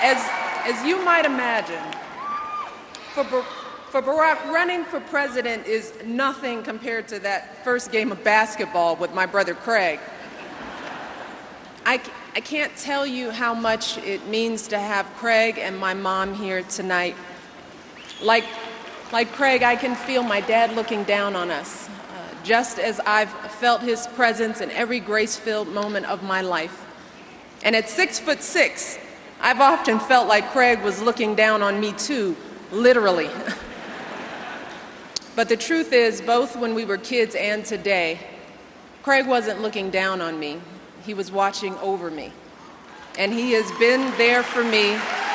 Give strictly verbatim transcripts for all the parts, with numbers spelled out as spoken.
As, as you might imagine, for, Bar- for Barack, running for president is nothing compared to that first game of basketball with my brother Craig. I, I can't tell you how much it means to have Craig and my mom here tonight. Like, like Craig, I can feel my dad looking down on us, uh, just as I've felt his presence in every grace-filled moment of my life. And at six foot six, I've often felt like Craig was looking down on me too, literally. But the truth is, both when we were kids and today, Craig wasn't looking down on me. He was watching over me. And he has been there for me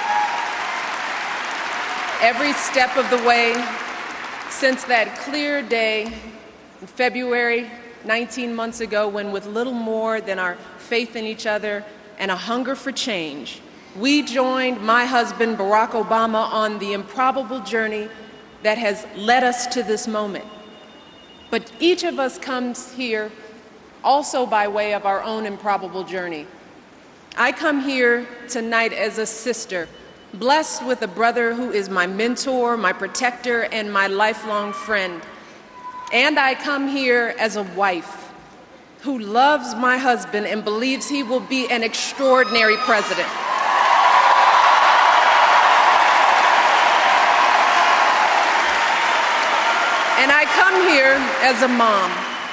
every step of the way since that clear day in February, nineteen months ago, when with little more than our faith in each other and a hunger for change, we joined my husband, Barack Obama, on the improbable journey that has led us to this moment. But each of us comes here also by way of our own improbable journey. I come here tonight as a sister, blessed with a brother who is my mentor, my protector, and my lifelong friend. And I come here as a wife who loves my husband and believes he will be an extraordinary president. And I come here as a mom,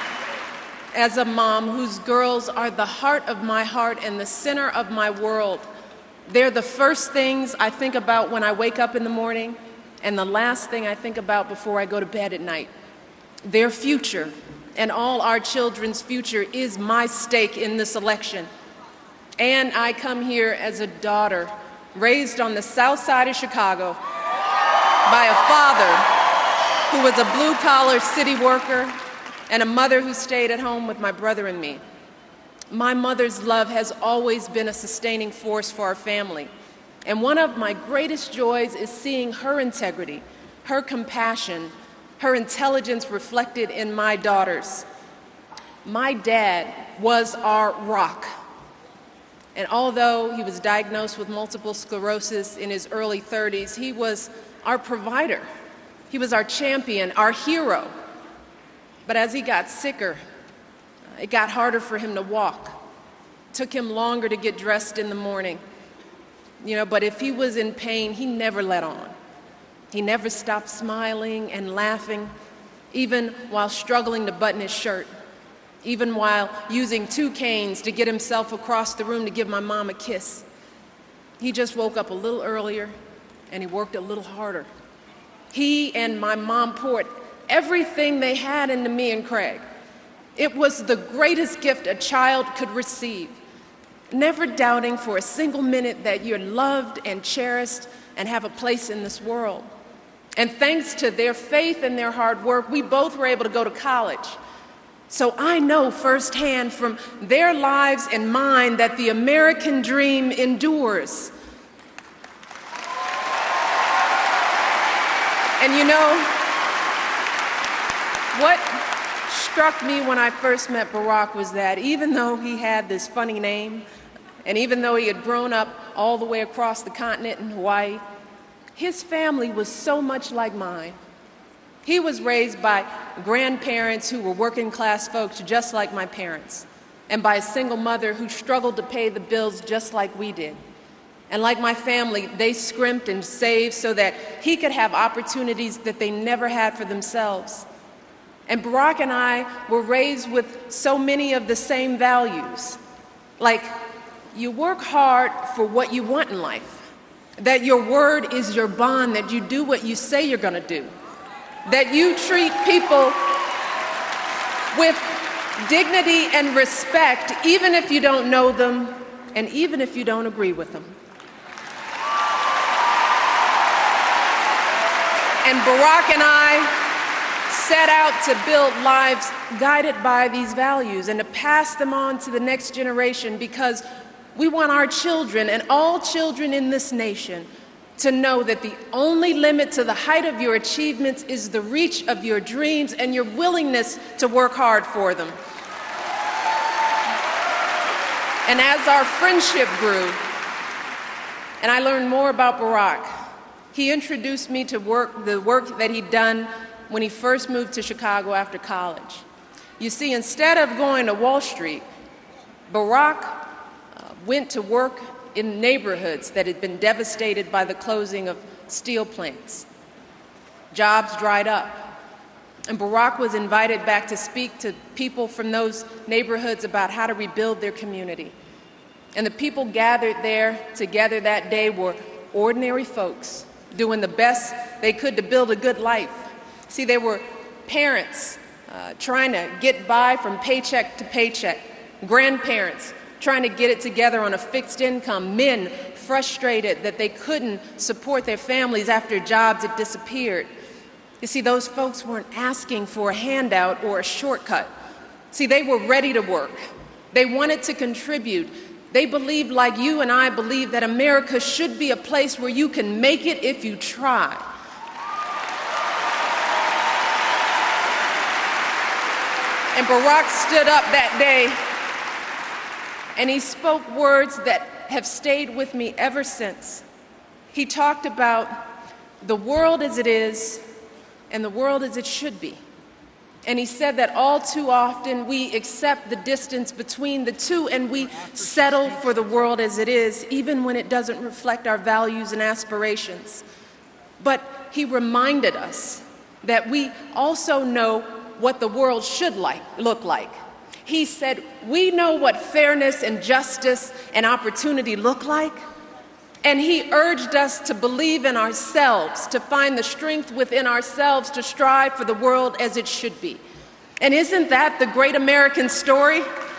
as a mom whose girls are the heart of my heart and the center of my world. They're the first things I think about when I wake up in the morning and the last thing I think about before I go to bed at night. Their future and all our children's future is my stake in this election. And I come here as a daughter raised on the south side of Chicago by a father who was a blue-collar city worker and a mother who stayed at home with my brother and me. My mother's love has always been a sustaining force for our family. And one of my greatest joys is seeing her integrity, her compassion, her intelligence reflected in my daughters. My dad was our rock. And although he was diagnosed with multiple sclerosis in his early thirties, he was our provider. He was our champion, our hero. But as he got sicker, it got harder for him to walk. It took him longer to get dressed in the morning. You know, but if he was in pain, he never let on. He never stopped smiling and laughing, even while struggling to button his shirt, even while using two canes to get himself across the room to give my mom a kiss. He just woke up a little earlier, and he worked a little harder. He and my mom poured everything they had into me and Craig. It was the greatest gift a child could receive, never doubting for a single minute that you're loved and cherished and have a place in this world. And thanks to their faith and their hard work, we both were able to go to college. So I know firsthand from their lives and mine that the American dream endures. And you know, what struck me when I first met Barack was that even though he had this funny name, and even though he had grown up all the way across the continent in Hawaii, his family was so much like mine. He was raised by grandparents who were working class folks just like my parents, and by a single mother who struggled to pay the bills just like we did. And like my family, they scrimped and saved so that he could have opportunities that they never had for themselves. And Barack and I were raised with so many of the same values. Like, you work hard for what you want in life, that your word is your bond, that you do what you say you're going to do, that you treat people with dignity and respect, even if you don't know them and even if you don't agree with them. And Barack and I set out to build lives guided by these values and to pass them on to the next generation, because we want our children and all children in this nation to know that the only limit to the height of your achievements is the reach of your dreams and your willingness to work hard for them. And as our friendship grew, and I learned more about Barack. He introduced me to work, the work that he'd done when he first moved to Chicago after college. You see, instead of going to Wall Street, Barack uh, went to work in neighborhoods that had been devastated by the closing of steel plants. Jobs dried up, and Barack was invited back to speak to people from those neighborhoods about how to rebuild their community. And the people gathered there together that day were ordinary folks doing the best they could to build a good life. See, they were parents uh, trying to get by from paycheck to paycheck, grandparents trying to get it together on a fixed income, men frustrated that they couldn't support their families after jobs had disappeared. You see, those folks weren't asking for a handout or a shortcut. See, they were ready to work. They wanted to contribute. They believed, like you and I believe, that America should be a place where you can make it if you try. And Barack stood up that day and he spoke words that have stayed with me ever since. He talked about the world as it is and the world as it should be. And he said that all too often we accept the distance between the two and we settle for the world as it is, even when it doesn't reflect our values and aspirations. But he reminded us that we also know what the world should like, look like. He said, we know what fairness and justice and opportunity look like. And he urged us to believe in ourselves, to find the strength within ourselves to strive for the world as it should be. And isn't that the great American story?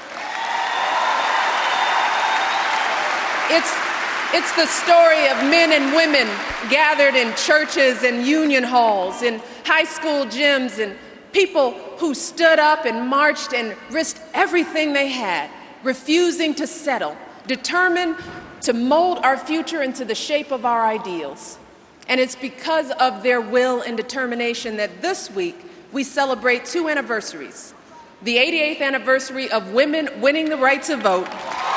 It's, it's the story of men and women gathered in churches and union halls, in high school gyms, and people who stood up and marched and risked everything they had, refusing to settle, determined to mold our future into the shape of our ideals. And it's because of their will and determination that this week we celebrate two anniversaries. The eighty-eighth anniversary of women winning the right to vote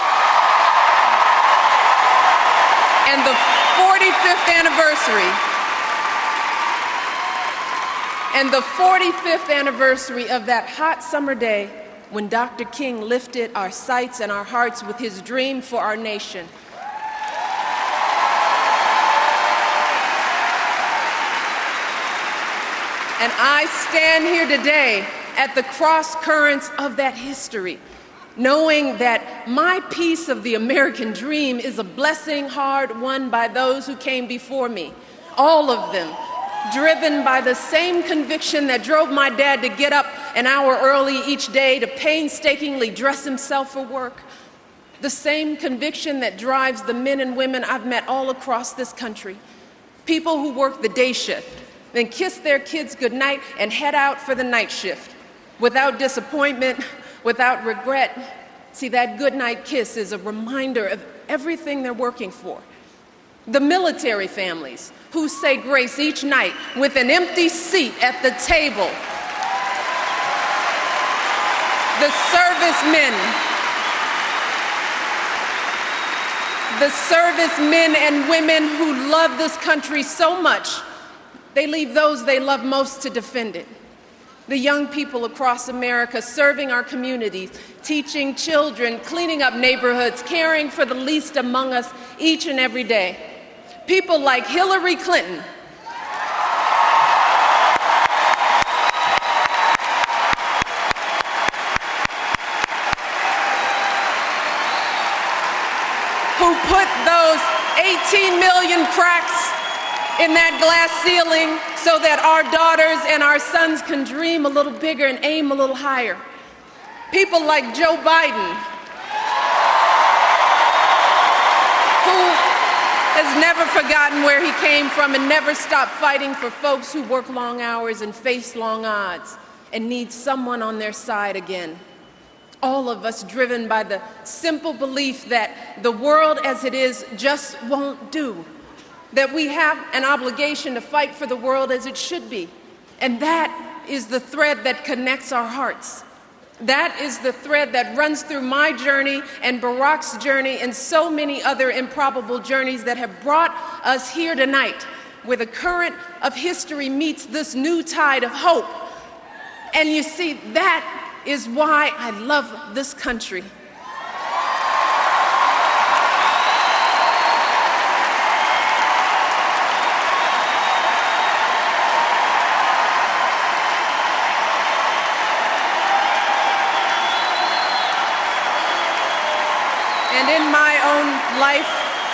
and the forty-fifth anniversary and the forty-fifth anniversary of that hot summer day when Doctor King lifted our sights and our hearts with his dream for our nation. And I stand here today at the cross currents of that history, knowing that my piece of the American dream is a blessing hard won by those who came before me, all of them driven by the same conviction that drove my dad to get up an hour early each day to painstakingly dress himself for work, the same conviction that drives the men and women I've met all across this country, people who work the day shift, then kiss their kids goodnight and head out for the night shift without disappointment, without regret. See, that goodnight kiss is a reminder of everything they're working for. The military families who say grace each night with an empty seat at the table. The servicemen, the servicemen and women who love this country so much they leave those they love most to defend it. The young people across America serving our communities, teaching children, cleaning up neighborhoods, caring for the least among us each and every day. People like Hillary Clinton, who put those eighteen million cracks in that glass ceiling so that our daughters and our sons can dream a little bigger and aim a little higher. People like Joe Biden, who has never forgotten where he came from and never stopped fighting for folks who work long hours and face long odds and need someone on their side again. All of us driven by the simple belief that the world as it is just won't do, that we have an obligation to fight for the world as it should be. And that is the thread that connects our hearts. That is the thread that runs through my journey and Barack's journey and so many other improbable journeys that have brought us here tonight, where the current of history meets this new tide of hope. And you see, that is why I love this country. And in my own life,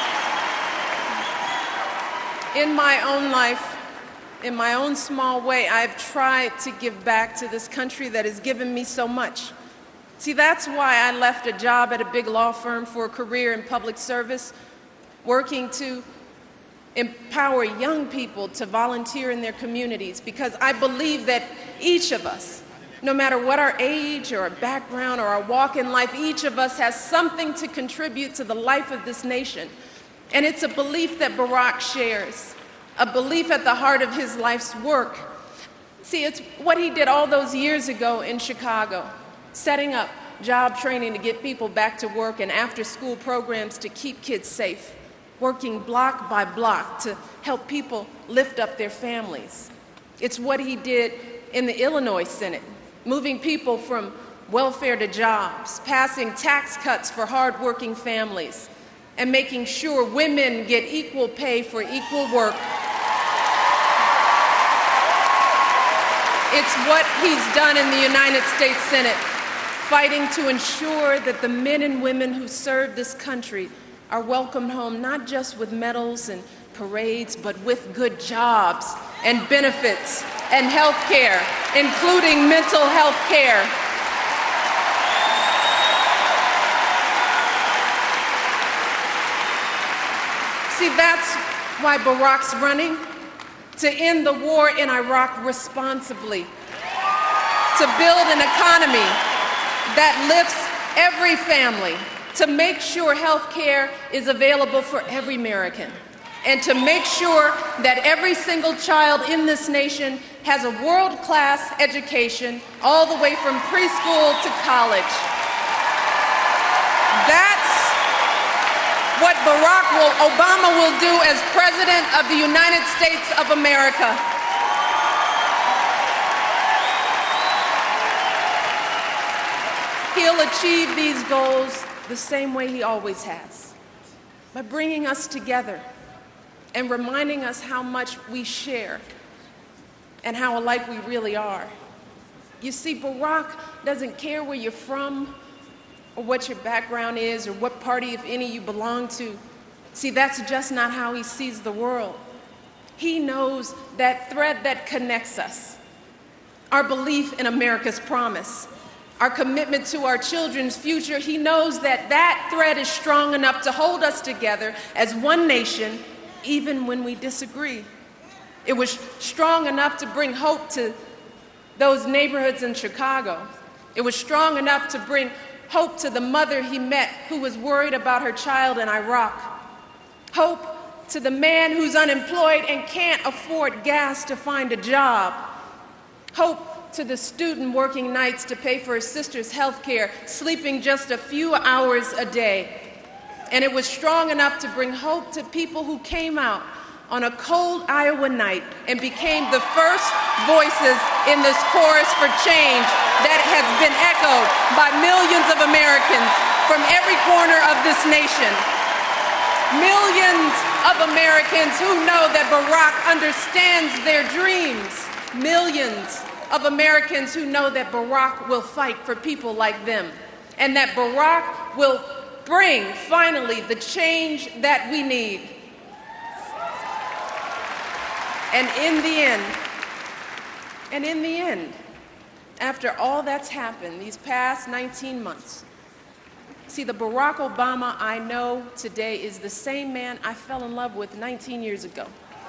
in my own life, in my own small way, I've tried to give back to this country that has given me so much. See, that's why I left a job at a big law firm for a career in public service, working to empower young people to volunteer in their communities, because I believe that each of us, no matter what our age or our background or our walk in life, each of us has something to contribute to the life of this nation. And it's a belief that Barack shares, a belief at the heart of his life's work. See, it's what he did all those years ago in Chicago, setting up job training to get people back to work and after-school programs to keep kids safe, working block by block to help people lift up their families. It's what he did in the Illinois Senate, moving people from welfare to jobs, passing tax cuts for hardworking families, and making sure women get equal pay for equal work. It's what he's done in the United States Senate, fighting to ensure that the men and women who serve this country are welcomed home not just with medals and parades, but with good jobs and benefits and health care, including mental health care. See, that's why Barack's running, to end the war in Iraq responsibly, to build an economy that lifts every family, to make sure health care is available for every American, and to make sure that every single child in this nation has a world-class education all the way from preschool to college. That's what Barack will, Obama will do as President of the United States of America. He'll achieve these goals the same way he always has, by bringing us together and reminding us how much we share and how alike we really are. You see, Barack doesn't care where you're from or what your background is or what party, if any, you belong to. See, that's just not how he sees the world. He knows that thread that connects us, our belief in America's promise, our commitment to our children's future. He knows that that thread is strong enough to hold us together as one nation, even when we disagree. It was strong enough to bring hope to those neighborhoods in Chicago. It was strong enough to bring hope to the mother he met who was worried about her child in Iraq. Hope to the man who's unemployed and can't afford gas to find a job. Hope to the student working nights to pay for his sister's health care, sleeping just a few hours a day. And it was strong enough to bring hope to people who came out on a cold Iowa night and became the first voices in this chorus for change that has been echoed by millions of Americans from every corner of this nation. Millions of Americans who know that Barack understands their dreams. Millions of Americans who know that Barack will fight for people like them, and that Barack will bring, finally, the change that we need. And in the end, and in the end, after all that's happened these past nineteen months, see, the Barack Obama I know today is the same man I fell in love with nineteen years ago.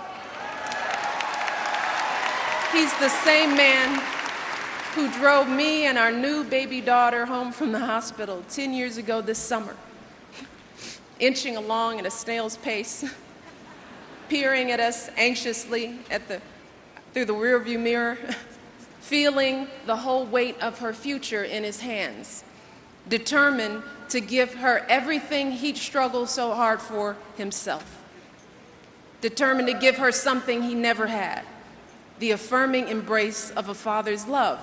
He's the same man who drove me and our new baby daughter home from the hospital ten years ago this summer, inching along at a snail's pace, peering at us anxiously at the, through the rearview mirror, feeling the whole weight of her future in his hands, determined to give her everything he'd struggled so hard for himself, determined to give her something he never had, the affirming embrace of a father's love.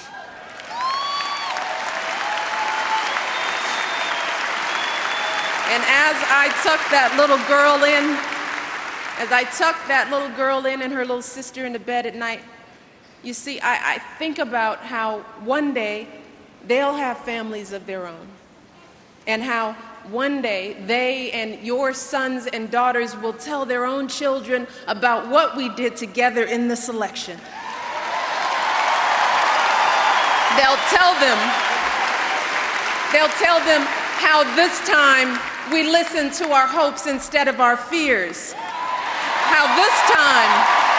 And as I tucked that little girl in, as I tucked that little girl in and her little sister into bed at night, you see, I, I think about how one day they'll have families of their own, and how one day they and your sons and daughters will tell their own children about what we did together in this election. They'll tell them, they'll tell them how this time we listened to our hopes instead of our fears. How this time,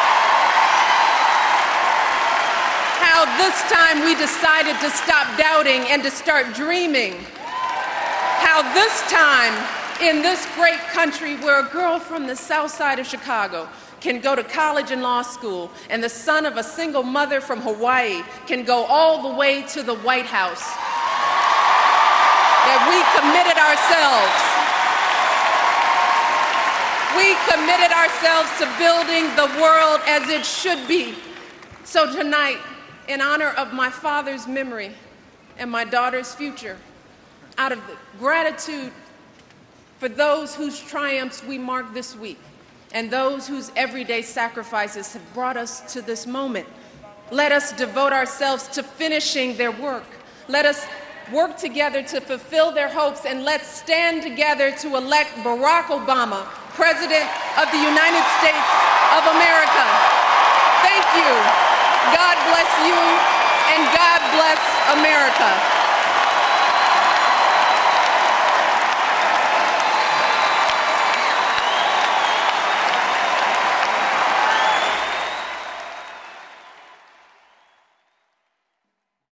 how this time we decided to stop doubting and to start dreaming. How this time in this great country where a girl from the south side of Chicago can go to college and law school, and the son of a single mother from Hawaii can go all the way to the White House. That we committed ourselves. We committed ourselves to building the world as it should be. So tonight, in honor of my father's memory and my daughter's future, out of gratitude for those whose triumphs we mark this week and those whose everyday sacrifices have brought us to this moment, let us devote ourselves to finishing their work. Let us work together to fulfill their hopes, and let's stand together to elect Barack Obama, President of the United States of America. Thank you. God bless you, and God bless America.